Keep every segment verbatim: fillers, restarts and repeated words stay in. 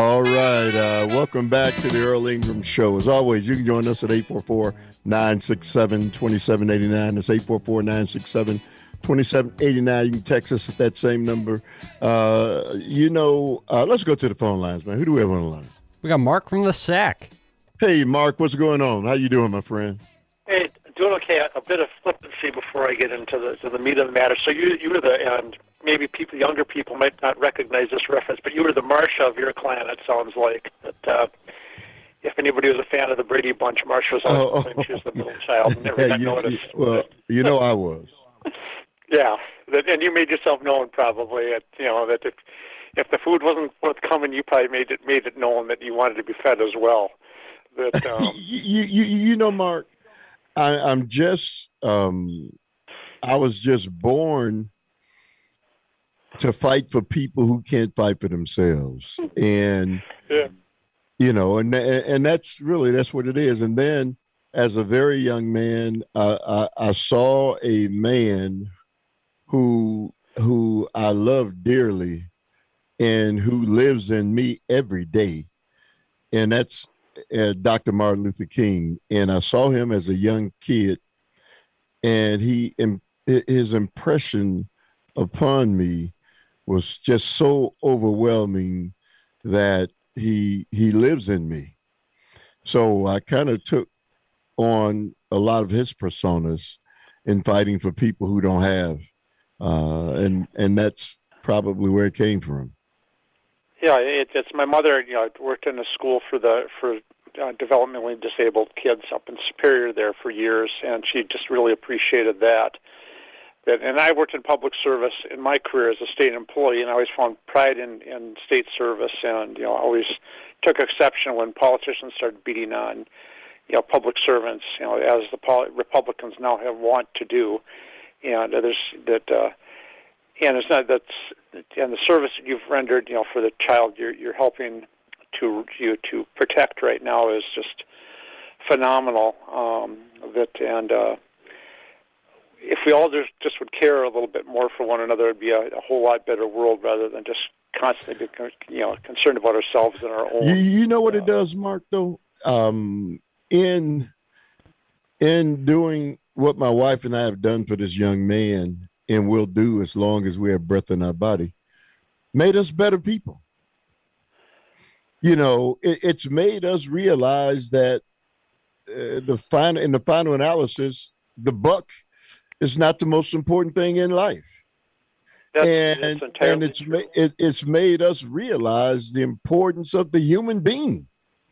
All right. Uh, welcome back to the Earl Ingram Show. As always, you can join us at eight four four, nine six seven, two seven eight nine. That's eight four four, nine six seven, two seven eight nine. You can text us at that same number. Uh, you know, uh, let's go to the phone lines, man. Who do we have on the line? We got Mark from the Sac. Hey, Mark, what's going on? How you doing, my friend? Hey, doing okay. A bit of flippancy before I get into the to the meat of the matter. So you you were the and maybe people younger people might not recognize this reference, but you were the Marsha of your clan. It sounds like that. Uh, if anybody was a fan of the Brady Bunch, Marsha was always Oh, oh, she was the middle child and never yeah, got you, noticed. you- well, you know I was. Yeah, that, and you made yourself known probably. At, you know that if if the food wasn't forthcoming, you probably made it made it known that you wanted to be fed as well. That um, you, you, you know, Mark, I, I'm just, um, I was just born to fight for people who can't fight for themselves. And, yeah. you know, and, and that's really, that's what it is. And then as a very young man, uh, I, I saw a man who, who I love dearly and who lives in me every day. And that's uh, Doctor Martin Luther King. And I saw him as a young kid, and he, his impression upon me was just so overwhelming that he, he lives in me. So I kind of took on a lot of his personas in fighting for people who don't have. Uh, and, and that's probably where it came from. Yeah, it, it's my mother. You know, worked in a school for the for uh, developmentally disabled kids up in Superior there for years, and she just really appreciated that. That, and I worked in public service in my career as a state employee, and I always found pride in, in state service, and you know, always took exception when politicians started beating on, you know, public servants, you know, as the pol- Republicans now have want to do, and uh, there's that. Uh, And it's not that's and the service that you've rendered, you know, for the child you're you're helping to you to protect right now is just phenomenal. Um, that and uh, if we all just just would care a little bit more for one another, it'd be a, a whole lot better world rather than just constantly be, you know concerned about ourselves and our own. You, you know what uh, it does, Mark, though? Um, in in doing what my wife and I have done for this young man, and will do as long as we have breath in our body, made us better people. You know, it, it's made us realize that uh, the final, in the final analysis, the buck is not the most important thing in life. that's, and that's and it's ma- it, it's made us realize the importance of the human being.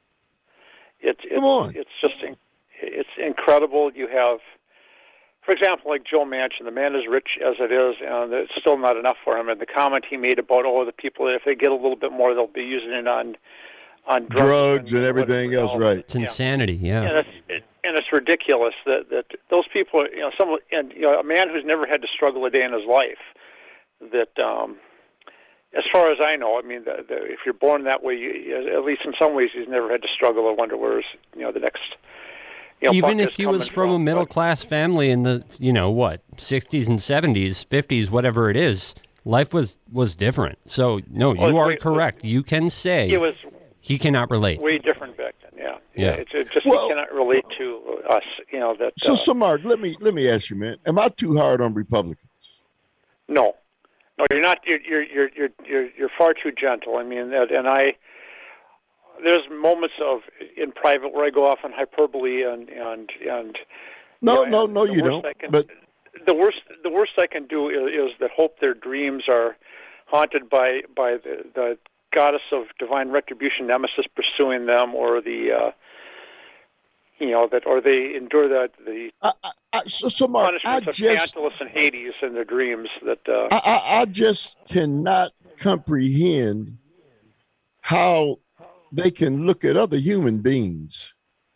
It's it's, Come on. it's just in, it's incredible. You have. For example, like Joe Manchin, the man is rich as it is, and it's still not enough for him. And the comment he made about, oh, the people, if they get a little bit more, they'll be using it on on drugs, Drugs and, and everything whatever else, else. right? It's insanity, yeah. And it's it, and it's ridiculous that that those people, you know, some and you know, a man who's never had to struggle a day in his life. That, um, as far as I know, I mean, the, the, if you're born that way, you, at least in some ways, he's never had to struggle or wonder where's you know the next. You know, Even buck if is he was coming from a middle class family in the, you know, what, sixties and seventies, fifties, whatever it is, life was, was different. So, no, Well, you are it- correct. You can say It was he cannot relate. way different back then. Yeah, Yeah. It's it just Well- he cannot relate to us. You know that. So, uh, so Mark, let me let me ask you, man, am I too hard on Republicans? no, no, you're not. You're you're you're you're you're, you're far too gentle. I mean, and and I. There's moments of in private where I go off on hyperbole and and and. No, you know, no, and no, the you worst don't. I can- But the worst the worst I can do is, is that hope their dreams are haunted by by the, the goddess of divine retribution, Nemesis, pursuing them, or the uh, you know that, or they endure the the I, I, I, so, so Mark, I punishments of just Tantalus and Hades in their dreams. That uh, I, I, I just cannot comprehend how they can look at other human beings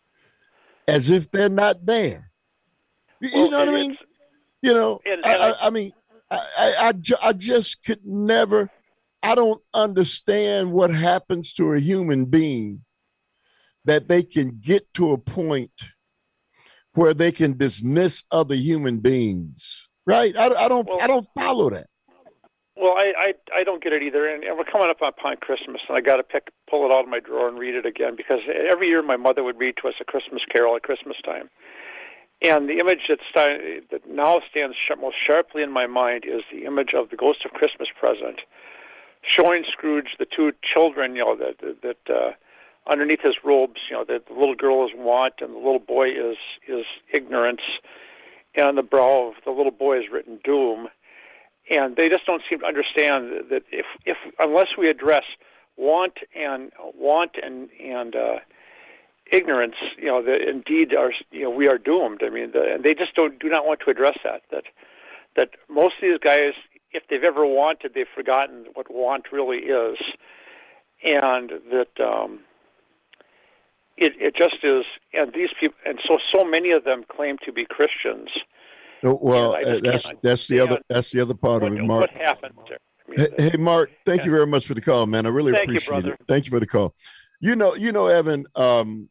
as if they're not there. You, you well, know what I it- mean? it's- You know, And- I, and I, I- I mean, I, I, I, ju- I just could never, I don't understand what happens to a human being that they can get to a point where they can dismiss other human beings, right? I, I don't, Well- I don't follow that. Well, I, I I don't get it either, and, and we're coming up upon Christmas, and I got to pick pull it out of my drawer and read it again, because every year my mother would read to us a Christmas carol at Christmas time, and the image that, st- that now stands sh- most sharply in my mind is the image of the Ghost of Christmas Present, showing Scrooge the two children, you know, that that uh, underneath his robes, you know, that the little girl is want and the little boy is is ignorance, and on the brow of the little boy is written doom. And they just don't seem to understand that if, if unless we address want and want and and uh, ignorance, you know, that indeed are you know we are doomed. I mean, the, and they just don't do not want to address that. That that most of these guys, if they've ever wanted, they've forgotten what want really is, and that um, it it just is. And these people, and so so many of them claim to be Christians. No, well, uh, that's that's the other that's the other part what, of it, Mark. What happened there? I mean, hey, hey, Mark, thank yeah. you very much for the call, man. I really Thank you, appreciate brother. it. Thank you for the call. You know, you know, Evan. Um,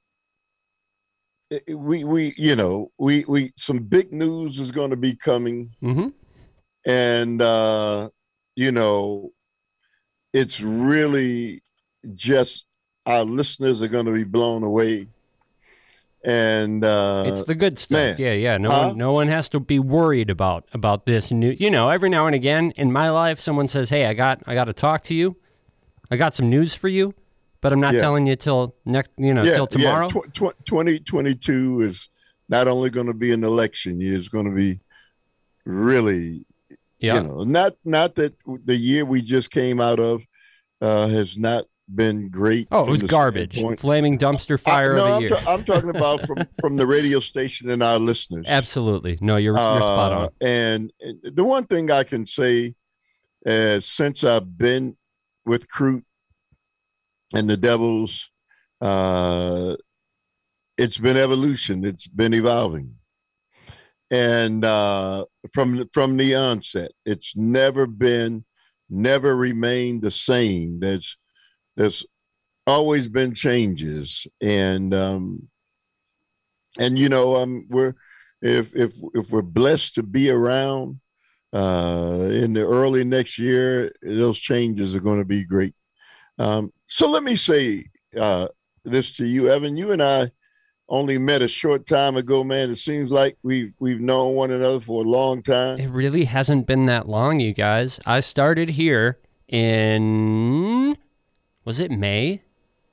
we we you know we we some big news is going to be coming, Mm-hmm. and uh, you know, it's really just our listeners are going to be blown away. And uh It's the good stuff. man. Yeah, yeah. No Huh? one, no one has to be worried about about this new. You know, every now and again in my life, someone says, "Hey, I got, I got to talk to you. I got some news for you, but I'm not Yeah. telling you till next, you know, yeah, till tomorrow." yeah. Tw- tw- twenty twenty-two is not only going to be an election year, it's going to be really, Yeah. you know, not not that the year we just came out of uh, has not been great. Oh, it from was the garbage. standpoint- Flaming dumpster fire I, no, of a I'm, year. ta- I'm talking about from, from the radio station and our listeners. Absolutely. No, you're, you're spot Uh, on. And the one thing I can say is since I've been with Crute and the Devils, uh, it's been evolution. It's been evolving. And uh, from, from the onset, it's never been, never remained the same. There's, there's always been changes. And, um, and, you know, um, we're, if, if, if we're blessed to be around uh, in the early next year, those changes are going to be great. Um, so let me say uh, this to you, Evan. You and I only met a short time ago, man. It seems like we've we've known one another for a long time. It really hasn't been that long, you guys. I started here in, was it May?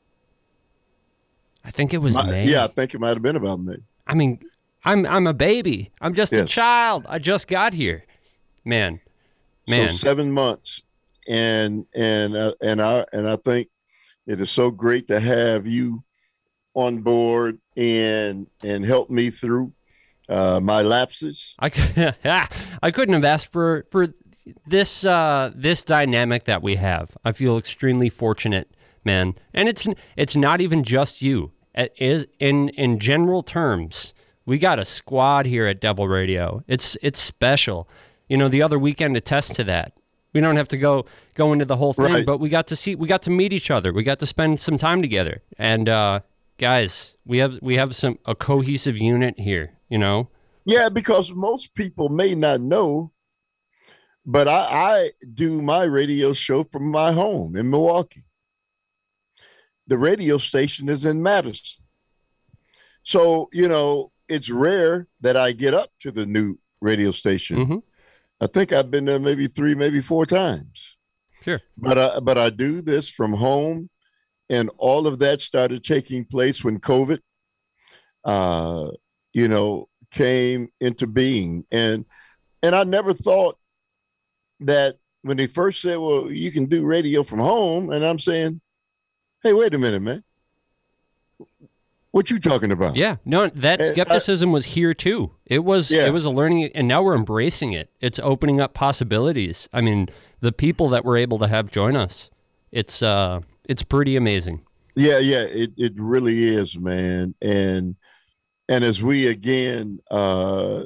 I think it was My- May. yeah, I think it might have been about May. I mean, I'm I'm a baby. I'm just a Yes. child. I just got here. Man. Man. So seven months, and and uh, and I and I think it is so great to have you on board and and help me through uh, my lapses. I, cou- I couldn't have asked for for this uh, this dynamic that we have. I feel extremely fortunate, man. And it's it's not even just you. It is in in general terms, we got a squad here at Devil Radio. It's it's special. You know, the other weekend attests to that. We don't have to go go into the whole thing, Right. but we got to see we got to meet each other. We got to spend some time together. And uh, guys, we have we have some a cohesive unit here, you know? Yeah, because most people may not know, but I, I do my radio show from my home in Milwaukee. The radio station is in Madison. So, you know, it's rare that I get up to the new radio station. Mhm. I think I've been there maybe three, maybe four times. Sure. But I, but I do this from home, and all of that started taking place when COVID, uh, you know, came into being. And and I never thought that when they first said, well, you can do radio from home. And I'm saying, hey, wait a minute, man. What you talking about? Yeah, no, that And I- skepticism was here too. It was Yeah. it was a learning, and now we're embracing it. It's opening up possibilities. I mean, the people that we're able to have join us, it's uh, it's pretty amazing. Yeah, yeah, it, it really is, man. And and as we again uh,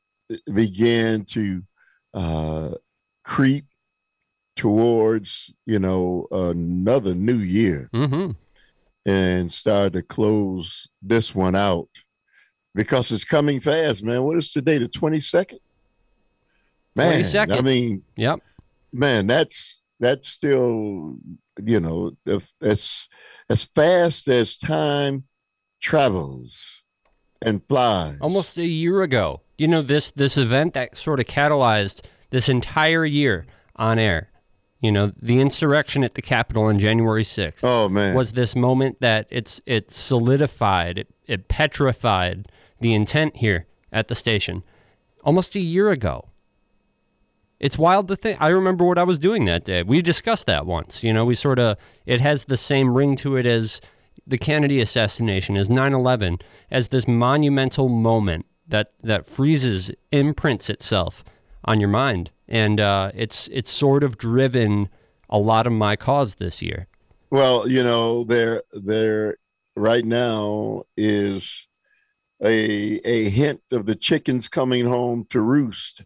began to uh, creep towards, you know, another new year, Mm-hmm. and start to close this one out because it's coming fast, man. What is today, the twenty-second? Man, twenty-second. I mean, Yep. man, that's that's still, you know, as as fast as time travels and flies. Almost a year ago, you know, this this event that sort of catalyzed this entire year on air. You know, the insurrection at the Capitol on January sixth. Oh man, was this moment that it's it solidified, it, it petrified the intent here at the station almost a year ago. It's wild to think. I remember what I was doing that day. We discussed that once. You know, we sort of, it has the same ring to it as the Kennedy assassination, as nine eleven, as this monumental moment that, that freezes, imprints itself on your mind. And uh, it's it's sort of driven a lot of my cause this year. Well, you know, there there right now is a a hint of the chickens coming home to roost,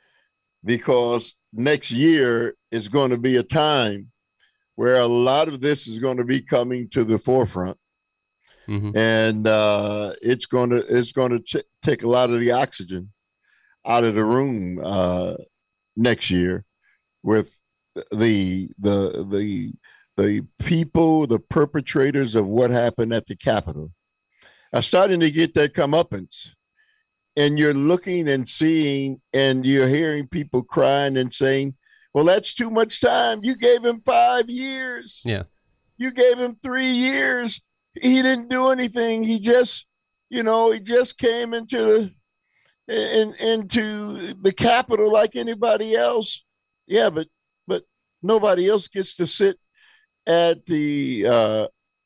because next year is going to be a time where a lot of this is going to be coming to the forefront. Mm-hmm. And uh, it's going to it's going to t- take a lot of the oxygen out of the room uh, next year, with the the the the people, the perpetrators of what happened at the Capitol are starting to get their comeuppance. And you're looking and seeing, and you're hearing people crying and saying, well, that's too much time. You gave him five years. Yeah. You gave him three years. He didn't do anything. He just, you know, he just came into the, in, into the Capitol like anybody else. Yeah, but but nobody else gets to sit at the uh,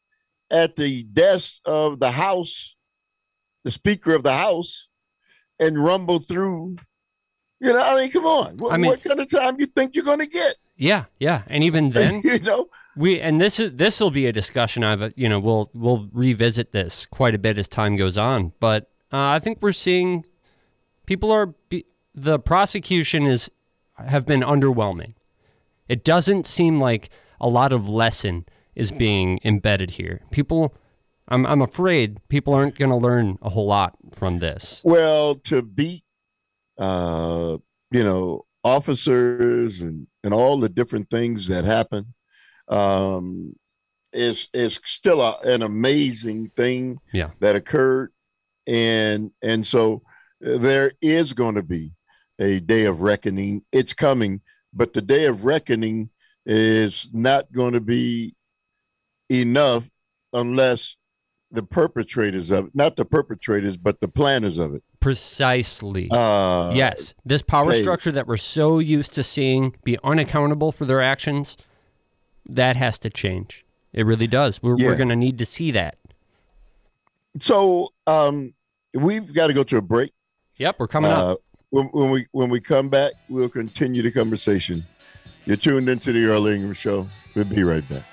at the desk of the House, the Speaker of the House, and rumble through. You know, I mean, come on. What, I mean, what kind of time you think you're going to get? Yeah, yeah, and even then, you know, we and this is this will be a discussion. I've you know we'll we'll revisit this quite a bit as time goes on. But uh, I think we're seeing people are the prosecution is have been underwhelming. It doesn't seem like a lot of lesson is being embedded here. People, I'm I'm afraid people aren't going to learn a whole lot from this. Well, to beat, uh, you know, officers and, and all the different things that happen, um, is is still a, an amazing thing yeah. that occurred, and and so there is going to be a day of reckoning. It's coming, but the day of reckoning is not going to be enough unless the perpetrators of it, not the perpetrators, but the planners of it. Precisely. Uh, yes. This power hey, structure that we're so used to seeing be unaccountable for their actions, that has to change. It really does. We're, yeah. we're going to need to see that. So um, we've got to go to a break. Yep, we're coming uh, up. When, when we when we come back, we'll continue the conversation. You're tuned into the Earl Ingram Show. We'll be right back.